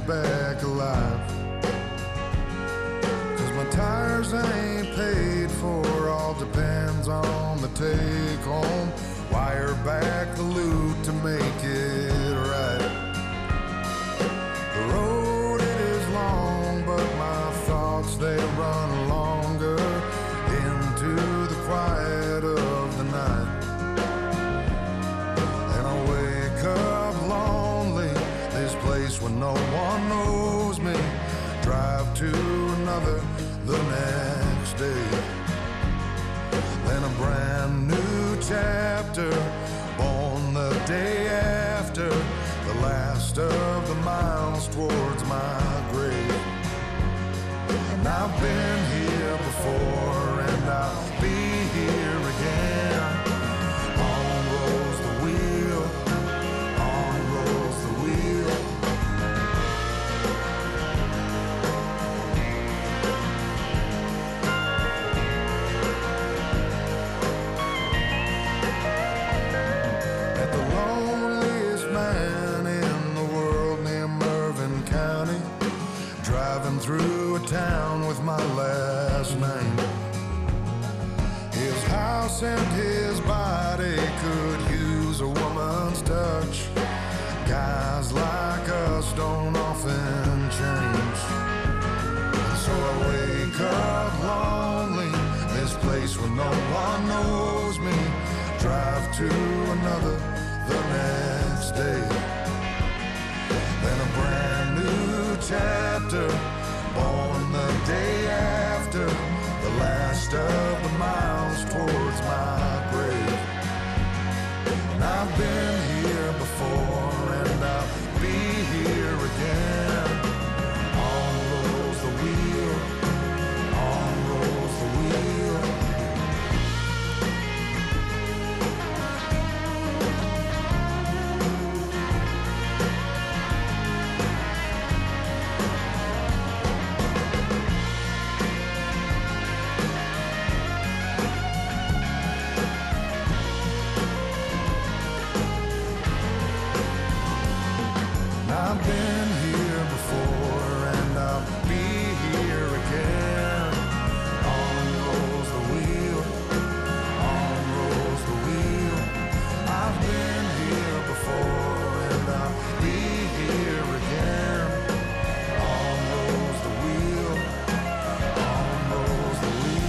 back alive. 'Cause my tires ain't paid for, all depends on the take home. Wire back the loot to make it right. The road it is long, but my thoughts they run longer into the quiet of the night. And I wake up lonely, this place where no one knows me. Drive to another the next day. Then a brand new chapter, born the day after the last of the miles towards my grave. And I've been here before, and I'll be here again. On rolls the wheel, on rolls the wheel. At the loneliest man in the world near Mervyn County, driving through a town with my last name. His house and his body could use a woman's touch. Guys like us don't often change. So I wake up lonely, this place where no one knows me. Drive to another the next day. Then a brand new chapter, born the day after the last of the miles towards my grave. And I've been here before, and I'll be here again. On rolls the wheel, on rolls the wheel. I've been here before, and I'll be here again. On rolls the wheel, on rolls the wheel. I've been here before, and I'll be here again. On rolls the wheel, on rolls the wheel.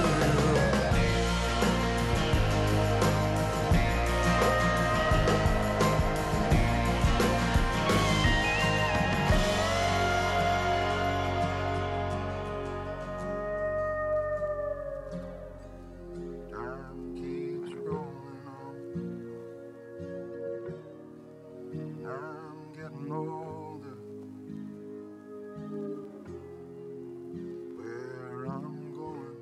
Time keeps rolling on. I'm getting older. Where I'm going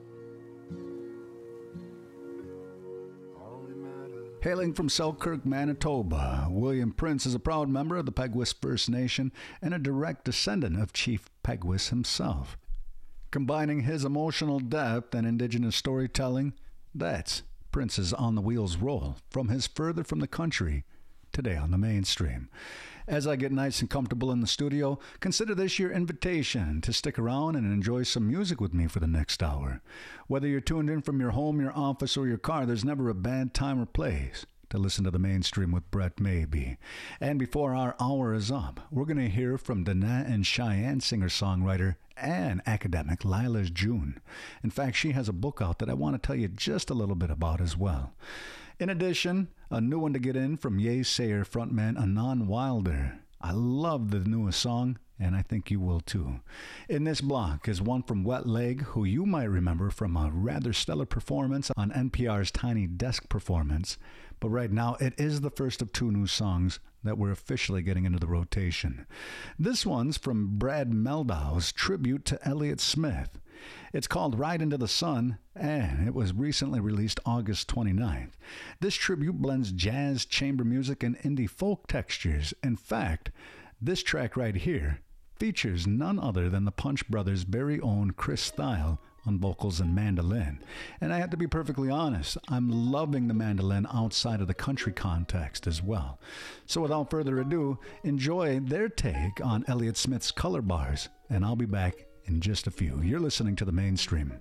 only matters. Hailing from Selkirk, Manitoba, William Prince is a proud member of the Peguis First Nation and a direct descendant of Chief Peguis himself. Combining his emotional depth and indigenous storytelling, that's Prince's On the Wheels role from his Further from the Country, today on the Mainstream. As I get nice and comfortable in the studio, consider this your invitation to stick around and enjoy some music with me for the next hour. Whether you're tuned in from your home, your office, or your car, there's never a bad time or place to listen to the Mainstream with Brett Maybe. And before our hour is up, we're going to hear from Dana and Cheyenne singer-songwriter and academic Lila's June. In fact, she has a book out that I want to tell you just a little bit about as well. In addition, a new one to get in from Yay Sayer frontman Anon Wilder. I love the newest song, and I think you will too. In this block is one from Wet Leg, who you might remember from a rather stellar performance on NPR's Tiny Desk Performance. But right now, it is the first of two new songs that we're officially getting into the rotation. This one's from Brad Meldau's tribute to Elliott Smith. It's called Ride Into the Sun, and it was recently released August 29th. This tribute blends jazz, chamber music, and indie folk textures. In fact, this track right here features none other than the Punch Brothers' very own Chris Thile on vocals and mandolin. And I have to be perfectly honest, I'm loving the mandolin outside of the country context as well. So without further ado, enjoy their take on Elliott Smith's color bars, and I'll be back in just a few. You're listening to The Mainstream.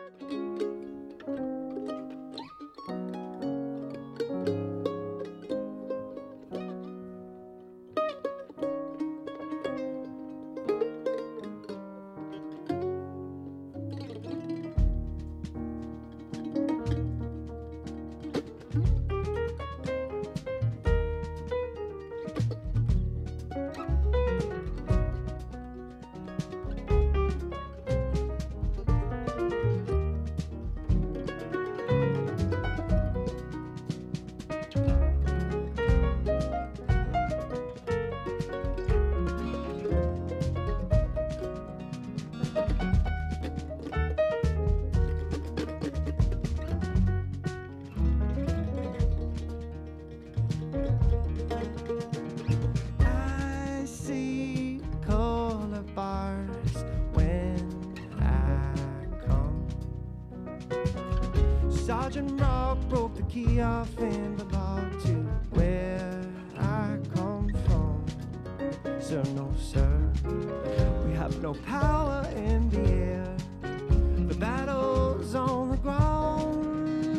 Sergeant Rob broke the key off in the lock to where I come from. Sir, no, sir, we have no power in the air. The battle's on the ground.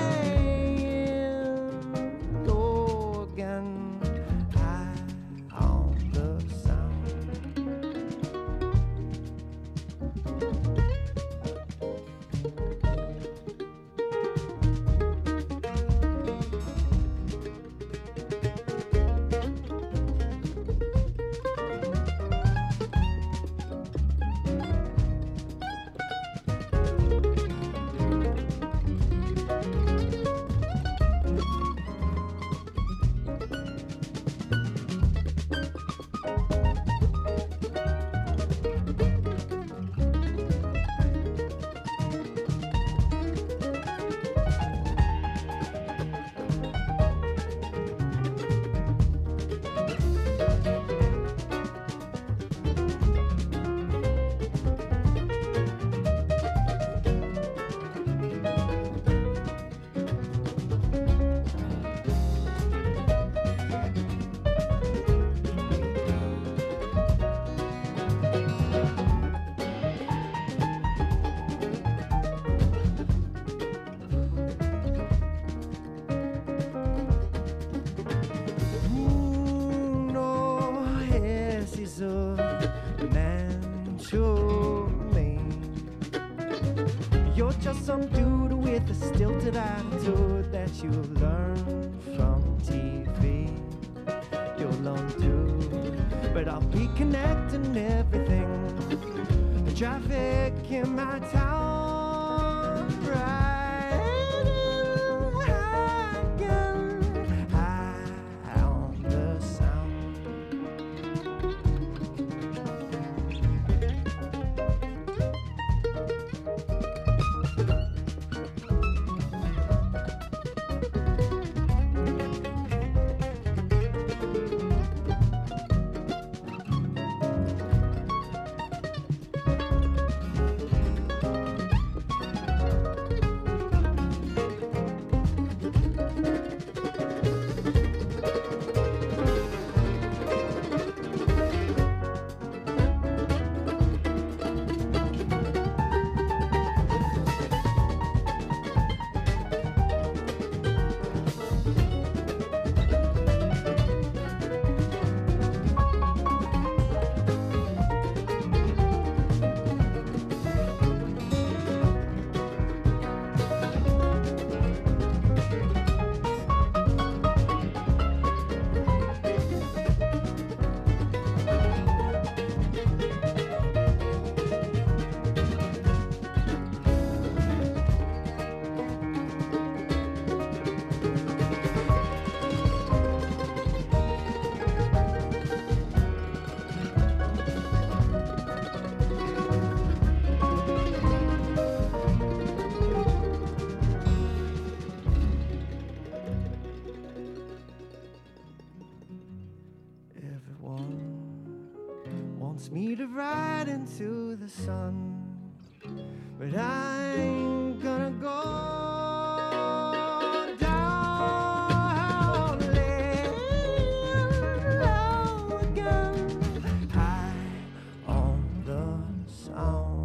And go again, high on the sound. You're just some dude with a stilted attitude that you learn from TV. You'll undo, but I'll be connecting everything. The traffic in my town, riding high again, high on the sound. Me to ride into the sun, but I ain't gonna go down low again, high on the sound.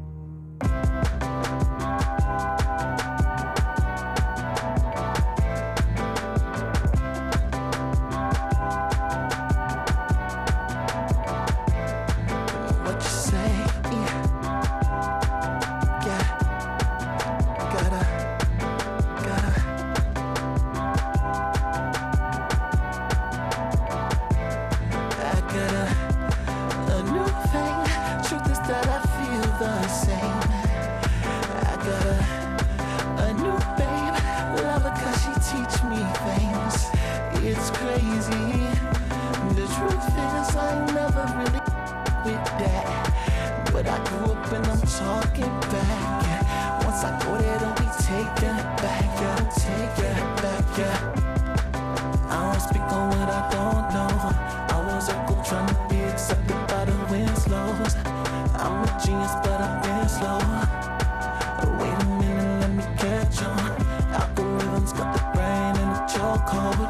It's crazy. The truth is I never really with that, but I grew up and I'm talking back. Once I go there, don't be taking it back. Yeah, don't take it back. Yeah, I don't speak on what I don't know. I was a girl trying to be accepted by the Winslows. I'm a genius, but I've been slow. Wait a minute, let me catch on. Algorithms got the brain in the chokehold.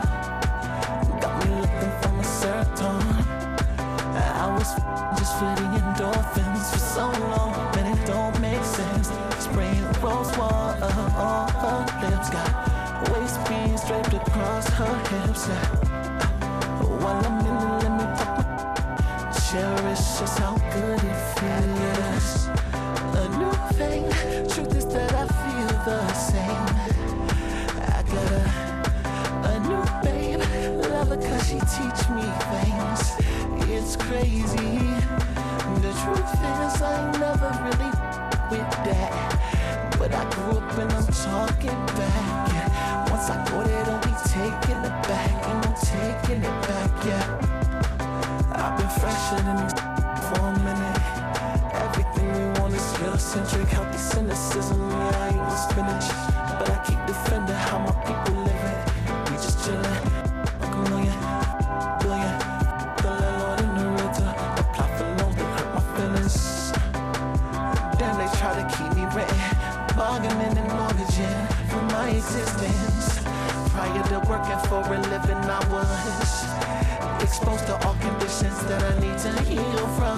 I was just for the endorphins for so long, man, it don't make sense. Spraying rose water on her lips, got waist beads draped across her hips. While I'm in it, let me pop my cherish just how good it feels. A new thing, truth is that I feel the same. I got a new babe, love her cause she teach me things. It's crazy. The truth is I never really with that, but I grew up and I'm talking back. Once I go there, don't be taking it back. And I'm taking it back, yeah. I've been fresher than these for a minute. Everything we want is Eurocentric, healthy cynicism. Yeah, I eat the spinach, but I keep defending how my people live it. We just chillin', a million, billion. The landlord and the realtor apply for loans that hurt my feelings. Then they try to keep me renting, bargaining and mortgaging for my existence. Prior to working for a living, I was exposed to all conditions that I need to heal from.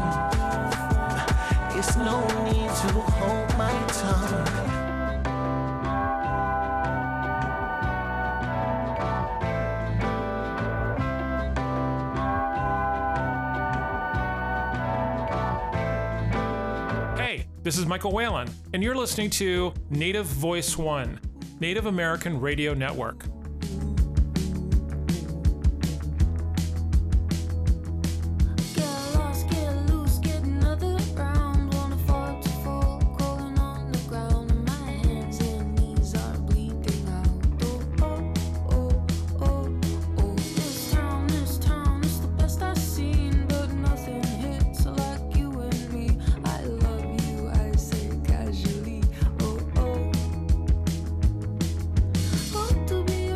It's no need to hold my tongue. This is Michael Whalen, and you're listening to Native Voice One, Native American Radio Network. To be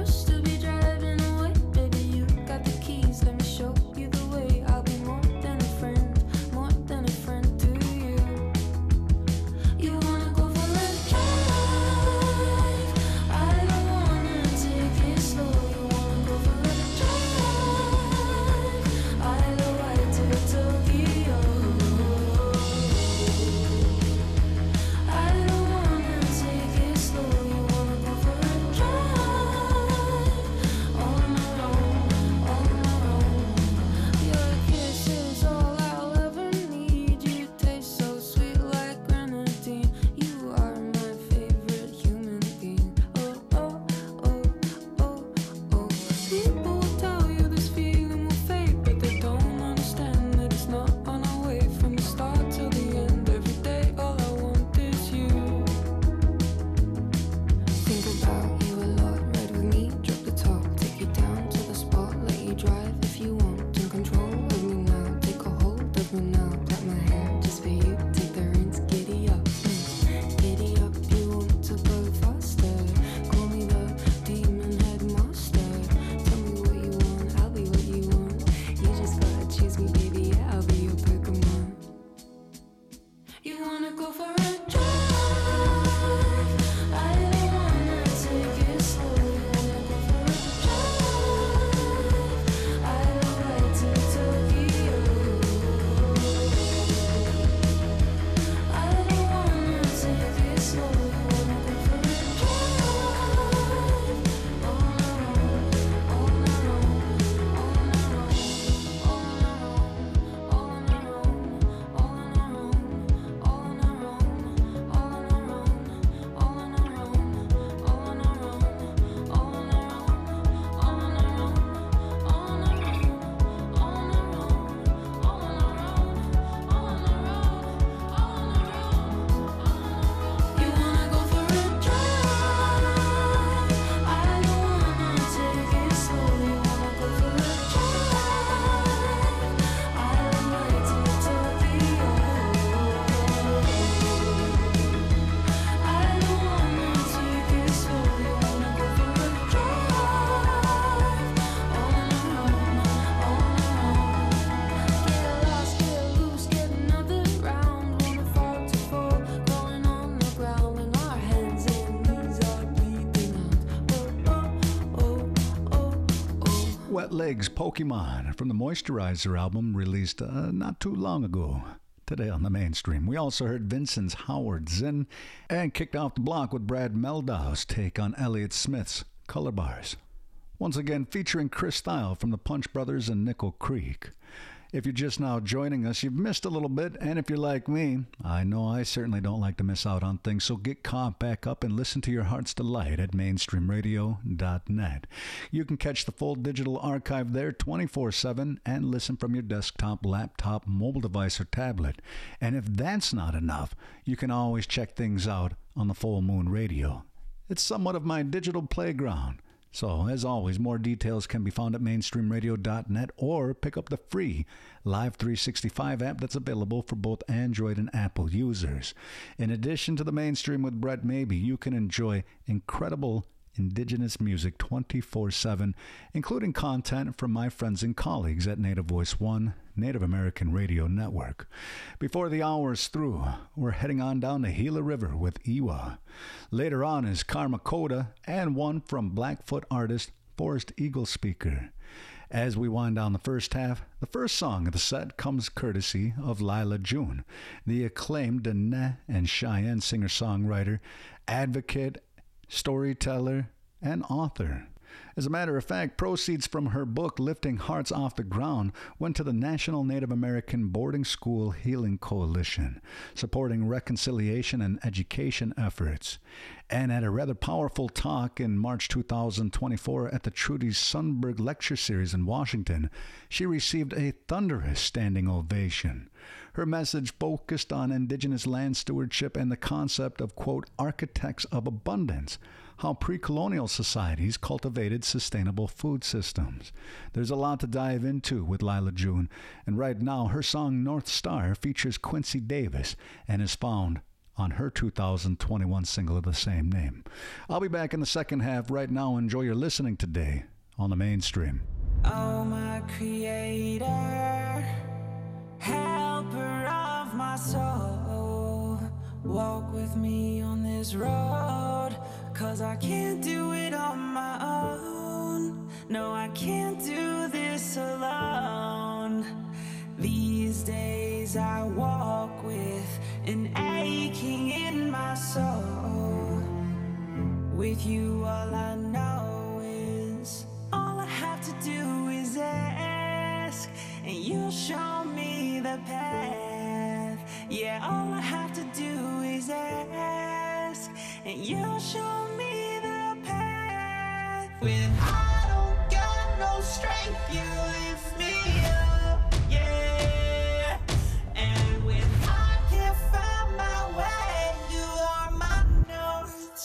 Legs Pokemon from the Moisturizer album released not too long ago. Today on the mainstream, we also heard Vincent's Howard Zinn and kicked off the block with Brad Meldau's take on Elliott Smith's Color Bars. Once again featuring Chris Thile from the Punch Brothers and Nickel Creek. If you're just now joining us, you've missed a little bit, and if you're like me, I know I certainly don't like to miss out on things, so get caught back up and listen to your heart's delight at mainstreamradio.net. You can catch the full digital archive there 24/7 and listen from your desktop, laptop, mobile device, or tablet. And if that's not enough, you can always check things out on the Full Moon Radio. It's somewhat of my digital playground. So, as always, more details can be found at mainstreamradio.net or pick up the free Live 365 app that's available for both Android and Apple users. In addition to the mainstream with Brett Maybe, you can enjoy incredible indigenous music 24/7, including content from my friends and colleagues at Native Voice One, Native American Radio Network. Before the hour's through, we're heading on down the Gila River with Iwa. Later on is Karma Coda and one from Blackfoot artist Forest Eagle Speaker. As we wind down the first half, the first song of the set comes courtesy of Lila June, the acclaimed Dene and Cheyenne singer-songwriter, advocate, storyteller, and author. As a matter of fact, proceeds from her book, Lifting Hearts Off the Ground, went to the National Native American Boarding School Healing Coalition, supporting reconciliation and education efforts. And at a rather powerful talk in March 2024 at the Trudy Sundberg Lecture Series in Washington, she received a thunderous standing ovation. Her message focused on indigenous land stewardship and the concept of, quote, architects of abundance, how pre-colonial societies cultivated sustainable food systems. There's a lot to dive into with Lila June, and right now her song North Star features Quincy Davis and is found on her 2021 single of the same name. I'll be back in the second half. Right now, enjoy your listening today on the mainstream. Oh, my creator, helper of my soul, walk with me on this road, 'cause I can't do it on my own. No, I can't do this alone. These days I walk with an aching in my soul. With you all I know is, all I have to do is ask, and you'll show me the path. Yeah, all I have to do is ask, and you'll show me the path. When I don't got no strength, you lift me up, yeah. And when I can't find my way, you are my North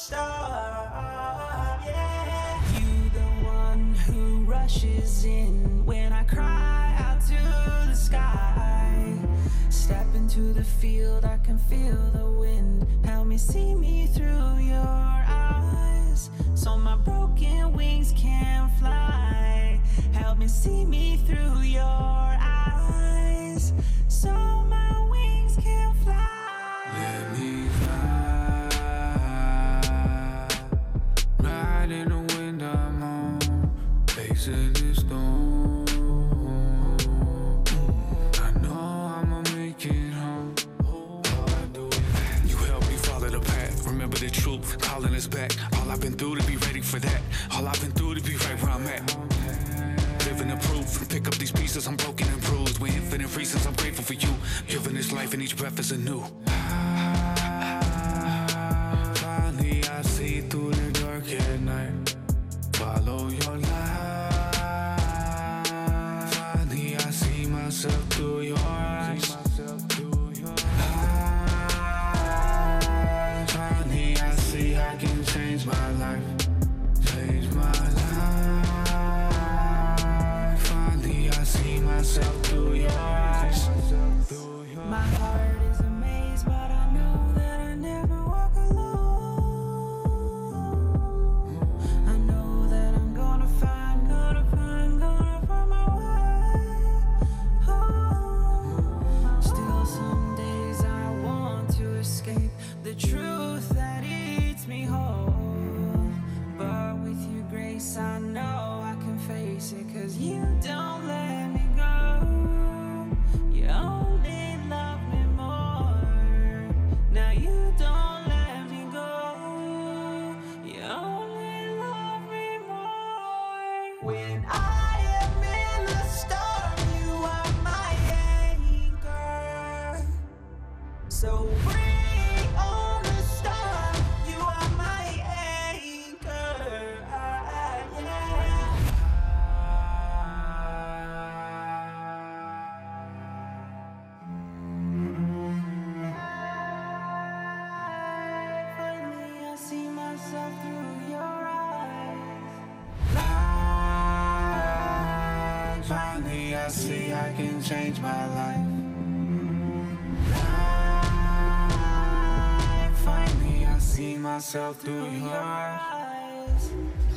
Star, yeah. You the one who rushes in when I cry out to the sky. Step into the field, I can feel the wind. Help me see me through your eyes, so my broken wings can fly. Help me see me through your eyes, so my wings can fly. Let me fly, ride in the wind I'm on, facing the storm. I know I'ma make it home. All I do is you help me follow the path. Remember the truth, calling us back. All I've been through to be ready for that. All I've been through to be right where I'm at. Living the proof, pick up these pieces, I'm broken and bruised. With infinite reasons, I'm grateful for you. Giving this life and each breath is anew. Finally, I see through the dark at night. Follow your light. Finally, I see myself through your eyes. Finally, I see I can change my life. Change my life. Finally, I see myself through your eyes. My heart is amazed, but I know that I never walk alone. I know that I'm gonna find my way home. Still some days I want to escape the truth that eats me whole. But with your grace I know I can face it, 'cause you Finally I see I can change my life. Finally I see myself through your eyes.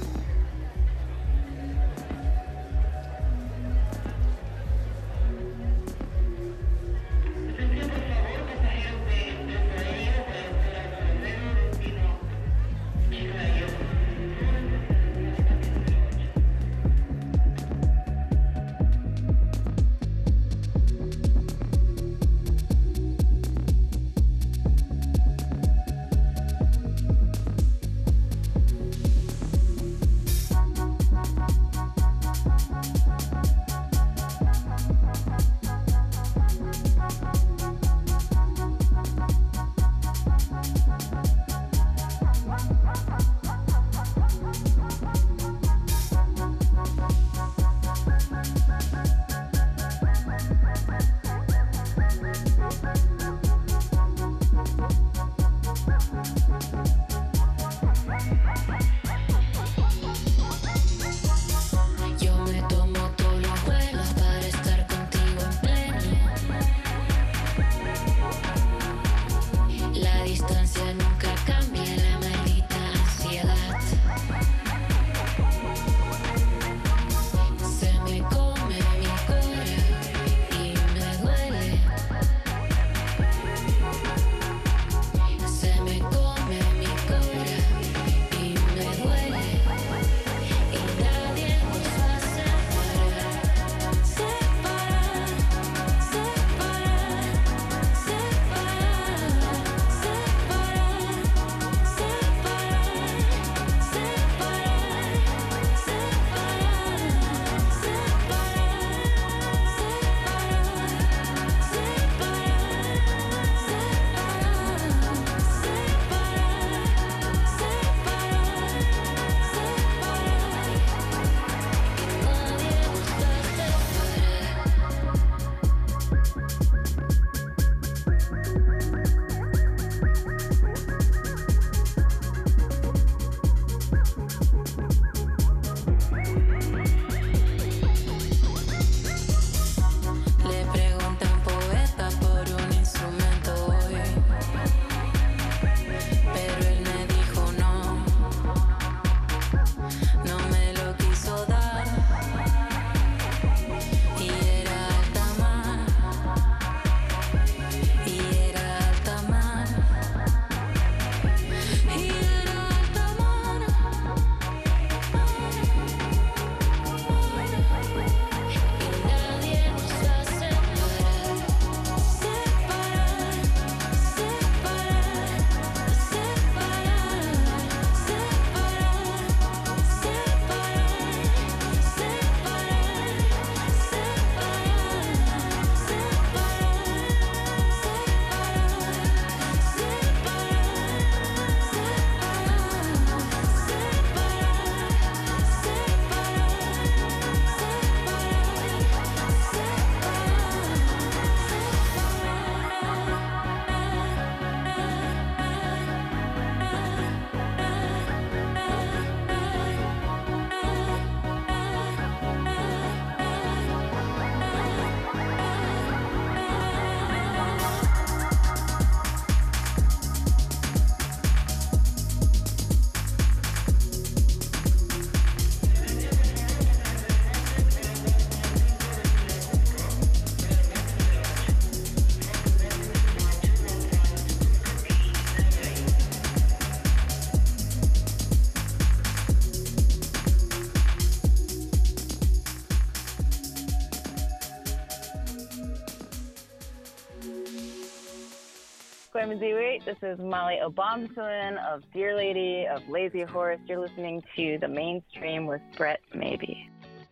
This is Molly Obomsawin of Dear Lady of Lazy Horse. You're listening to The Mainstream with Brett Maybe.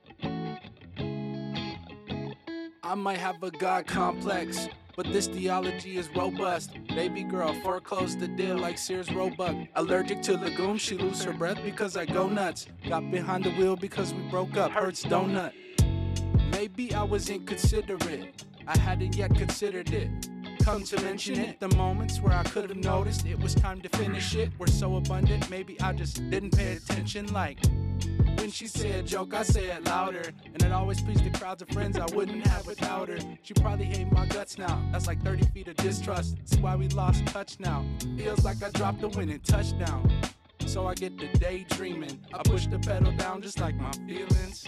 I might have a God complex, but this theology is robust. Baby girl, foreclosed the deal like Sears Roebuck. Allergic to legumes, she lose her breath because I go nuts. Got behind the wheel because we broke up, hurts donut. Maybe I was inconsiderate, I hadn't yet considered it. Come to mention it, the moments where I could have noticed it was time to finish it were so abundant, maybe I just didn't pay attention. Like when when she say a joke, I say it louder. And it always pleased the crowds of friends I wouldn't have without her. She probably hate my guts now. That's like 30 feet of distrust. That's why we lost touch now. Feels like I dropped the winning touchdown. So I get to daydreaming. I push the pedal down just like my feelings.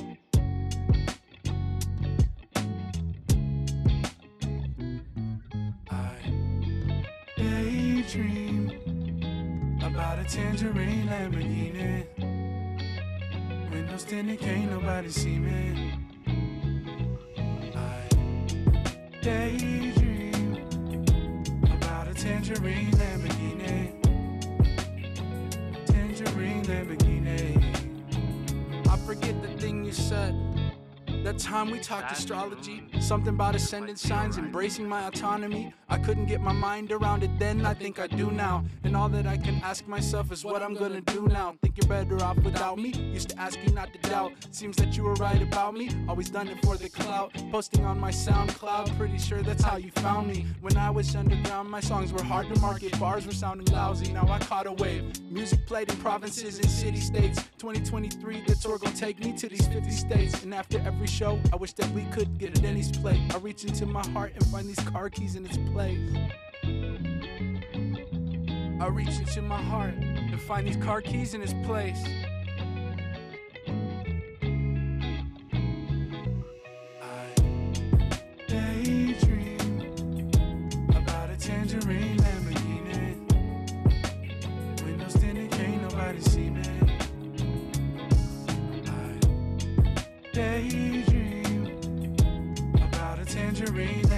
I daydream about a tangerine Lamborghini. Windows tinted, can't nobody see me. I daydream about a tangerine Lamborghini. Tangerine Lamborghini. I forget the thing you said. That time we talked astrology, something about ascendant signs, embracing my autonomy. I couldn't get my mind around it then, I think I do now. And all that I can ask myself is what I'm gonna do now. Think you're better off without me? Used to ask you not to doubt. Seems that you were right about me, always done it for the clout. Posting on my SoundCloud, pretty sure that's how you found me. When I was underground, my songs were hard to market, bars were sounding lousy. Now I caught a wave, music played in provinces and city-states. 2023, the tour gon' take me to these 50 states. And after every show, I wish that we could get a Denny's plate. I reach into my heart and find these car keys in its place. I reach into my heart and find these car keys in its place. I daydream about a tangerine Lamborghini. Windows tinted, can't nobody see me. I daydream about a tangerine